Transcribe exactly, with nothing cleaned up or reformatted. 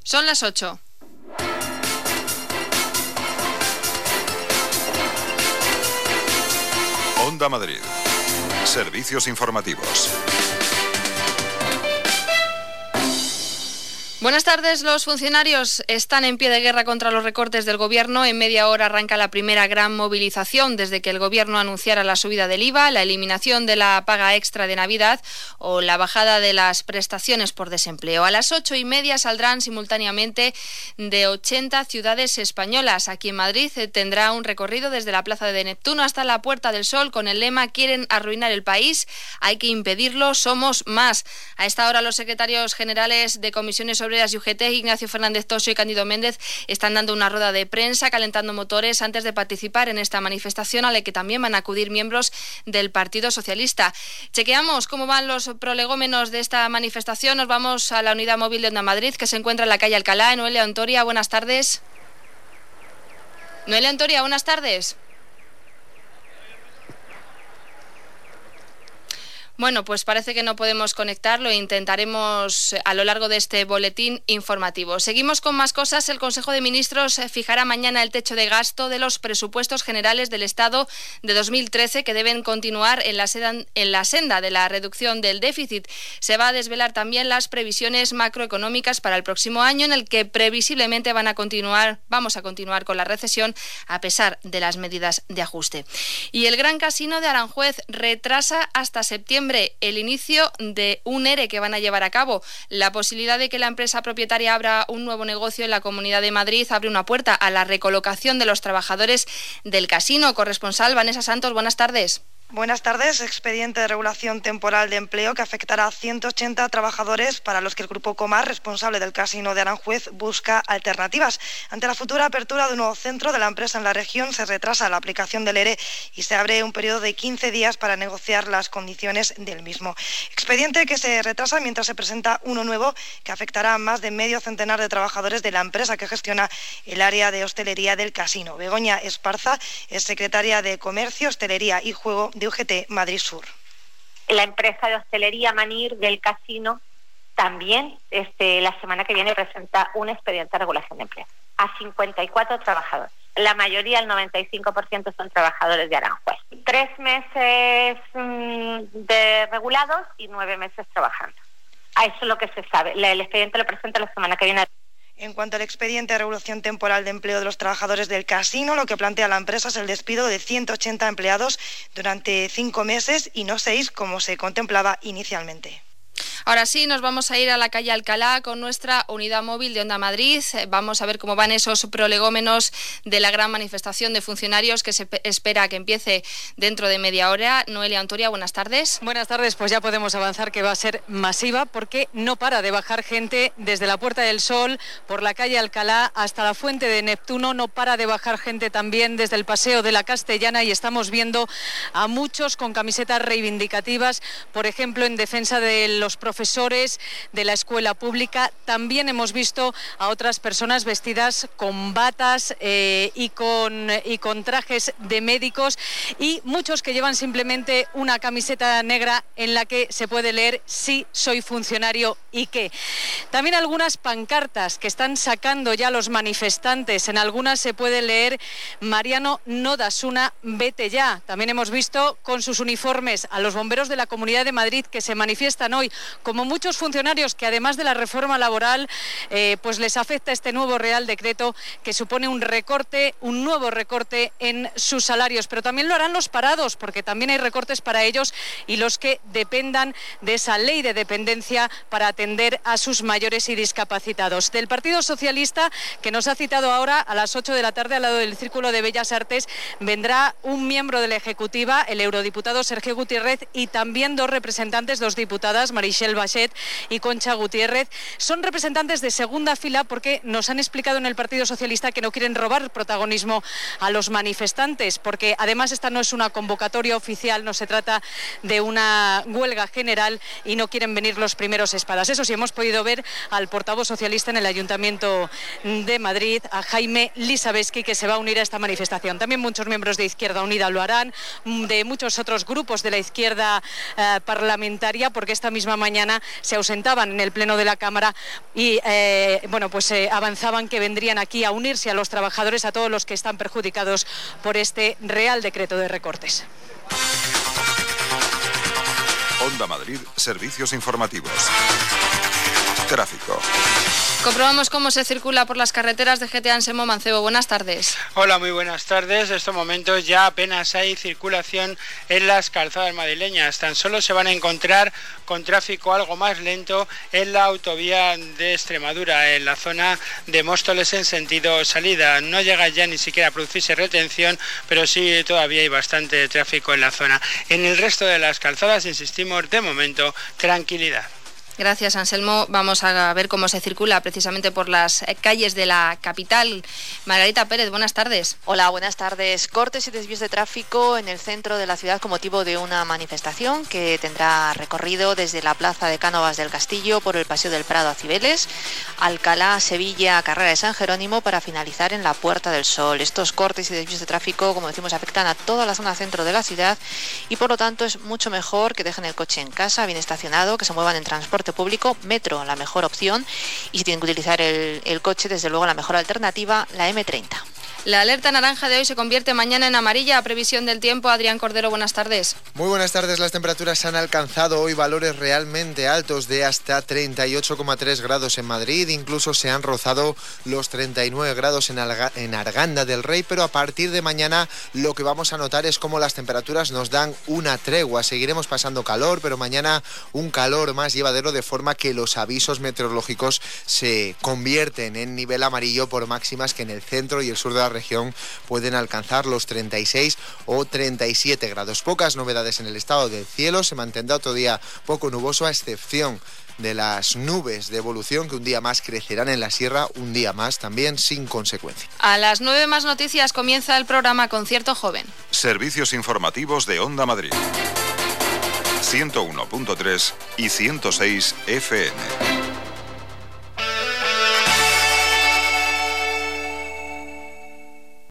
Son las ocho. Onda Madrid. Servicios informativos. Buenas tardes. Los funcionarios están en pie de guerra contra los recortes del Gobierno. En media hora arranca la primera gran movilización desde que el Gobierno anunciara la subida del I V A, la eliminación de la paga extra de Navidad o la bajada de las prestaciones por desempleo. A las ocho y media saldrán simultáneamente de ochenta ciudades españolas. Aquí en Madrid tendrá un recorrido desde la Plaza de Neptuno hasta la Puerta del Sol con el lema «Quieren arruinar el país, hay que impedirlo, somos más». A esta hora los secretarios generales de comisiones obreras y U G T, Ignacio Fernández Toso y Cándido Méndez, están dando una rueda de prensa, calentando motores antes de participar en esta manifestación a la que también van a acudir miembros del Partido Socialista. Chequeamos cómo van los prolegómenos de esta manifestación. Nos vamos a la unidad móvil de Onda Madrid, que se encuentra en la calle Alcalá. Noelia Ontoria, buenas tardes. Noelia Ontoria, buenas tardes. Bueno, pues parece que no podemos conectarlo e intentaremos a lo largo de este boletín informativo. Seguimos con más cosas. El Consejo de Ministros fijará mañana el techo de gasto de los presupuestos generales del Estado de dos mil trece, que deben continuar en la, senda, en la senda de la reducción del déficit. Se va a desvelar también las previsiones macroeconómicas para el próximo año, en el que previsiblemente van a continuar, vamos a continuar con la recesión a pesar de las medidas de ajuste. Y el Gran Casino de Aranjuez retrasa hasta septiembre el inicio de un ERE que van a llevar a cabo. La posibilidad de que la empresa propietaria abra un nuevo negocio en la Comunidad de Madrid abre una puerta a la recolocación de los trabajadores del casino. Corresponsal Vanessa Santos, buenas tardes. Buenas tardes. Expediente de regulación temporal de empleo que afectará a ciento ochenta trabajadores para los que el Grupo Comar, responsable del Casino de Aranjuez, busca alternativas. Ante la futura apertura de un nuevo centro de la empresa en la región, se retrasa la aplicación del ERE y se abre un periodo de quince días para negociar las condiciones del mismo. Expediente que se retrasa mientras se presenta uno nuevo que afectará a más de medio centenar de trabajadores de la empresa que gestiona el área de hostelería del casino. Begoña Esparza es secretaria de Comercio, Hostelería y Juego de U G T Madrid Sur. La empresa de hostelería Manir del casino también este, la semana que viene presenta un expediente de regulación de empleo a cincuenta y cuatro trabajadores. La mayoría, el noventa y cinco por ciento, son trabajadores de Aranjuez. Tres meses mmm, de regulados y nueve meses trabajando. A eso es lo que se sabe. El expediente lo presenta la semana que viene. En cuanto al expediente de regulación temporal de empleo de los trabajadores del casino, lo que plantea la empresa es el despido de ciento ochenta empleados durante cinco meses y no seis, como se contemplaba inicialmente. Ahora sí, nos vamos a ir a la calle Alcalá con nuestra unidad móvil de Onda Madrid. Vamos a ver cómo van esos prolegómenos de la gran manifestación de funcionarios que se espera que empiece dentro de media hora. Noelia Ontoria, buenas tardes. Buenas tardes, pues ya podemos avanzar que va a ser masiva porque no para de bajar gente desde la Puerta del Sol, por la calle Alcalá hasta la Fuente de Neptuno. No para de bajar gente también desde el Paseo de la Castellana y estamos viendo a muchos con camisetas reivindicativas, por ejemplo, en defensa de los profesores de la escuela pública. También hemos visto a otras personas vestidas con batas eh, y, con, y con trajes de médicos y muchos que llevan simplemente una camiseta negra en la que se puede leer «Sí, soy funcionario y qué». También algunas pancartas que están sacando ya los manifestantes. En algunas se puede leer «Mariano Nodasuna, vete ya». También hemos visto con sus uniformes a los bomberos de la Comunidad de Madrid que se manifiestan hoy, como muchos funcionarios que además de la reforma laboral eh, pues les afecta este nuevo Real Decreto que supone un recorte, un nuevo recorte en sus salarios, pero también lo harán los parados porque también hay recortes para ellos y los que dependan de esa ley de dependencia para atender a sus mayores y discapacitados. Del Partido Socialista, que nos ha citado ahora a las ocho de la tarde al lado del Círculo de Bellas Artes, vendrá un miembro de la Ejecutiva, el eurodiputado Sergio Gutiérrez, y también dos representantes, dos diputadas, Meritxell Batet y Concha Gutiérrez. Son representantes de segunda fila porque nos han explicado en el Partido Socialista que no quieren robar protagonismo a los manifestantes, porque además esta no es una convocatoria oficial, no se trata de una huelga general y no quieren venir los primeros espadas. Eso sí, hemos podido ver al portavoz socialista en el Ayuntamiento de Madrid, a Jaime Lisabeski, que se va a unir a esta manifestación. También muchos miembros de Izquierda Unida lo harán, de muchos otros grupos de la izquierda eh, parlamentaria, porque esta misma mañana mañana se ausentaban en el pleno de la Cámara y eh, bueno, pues eh, avanzaban que vendrían aquí a unirse a los trabajadores, a todos los que están perjudicados por este Real Decreto de recortes. Onda Madrid, servicios informativos. Tráfico. Comprobamos cómo se circula por las carreteras de G T Ansemo. Mancebo, buenas tardes. Hola, muy buenas tardes. En estos momentos ya apenas hay circulación en las calzadas madrileñas. Tan solo se van a encontrar con tráfico algo más lento en la autovía de Extremadura, en la zona de Móstoles en sentido salida. No llega ya ni siquiera a producirse retención, pero sí todavía hay bastante tráfico en la zona. En el resto de las calzadas, insistimos, de momento, tranquilidad. Gracias, Anselmo. Vamos a ver cómo se circula precisamente por las calles de la capital. Margarita Pérez, buenas tardes. Hola, buenas tardes. Cortes y desvíos de tráfico en el centro de la ciudad con motivo de una manifestación que tendrá recorrido desde la plaza de Cánovas del Castillo por el Paseo del Prado a Cibeles, Alcalá, Sevilla, Carrera de San Jerónimo, para finalizar en la Puerta del Sol. Estos cortes y desvíos de tráfico, como decimos, afectan a toda la zona centro de la ciudad y por lo tanto es mucho mejor que dejen el coche en casa, bien estacionado, que se muevan en transporte público, metro, la mejor opción, y si tienen que utilizar el, el coche, desde luego la mejor alternativa, la eme treinta. La alerta naranja de hoy se convierte mañana en amarilla a previsión del tiempo. Adrián Cordero, buenas tardes. Muy buenas tardes. Las temperaturas han alcanzado hoy valores realmente altos de hasta treinta y ocho coma tres grados en Madrid. Incluso se han rozado los treinta y nueve grados en, Alga- en Arganda del Rey, pero a partir de mañana lo que vamos a notar es cómo las temperaturas nos dan una tregua. Seguiremos pasando calor, pero mañana un calor más llevadero, de forma que los avisos meteorológicos se convierten en nivel amarillo por máximas que en el centro y el sur de la región pueden alcanzar los treinta y seis o treinta y siete grados. Pocas novedades en el estado del cielo, se mantendrá otro día poco nuboso, a excepción de las nubes de evolución que un día más crecerán en la sierra, un día más también sin consecuencia. A las nueve más noticias comienza el programa Concierto Joven. Servicios informativos de Onda Madrid. ciento uno punto tres y ciento seis efe eme.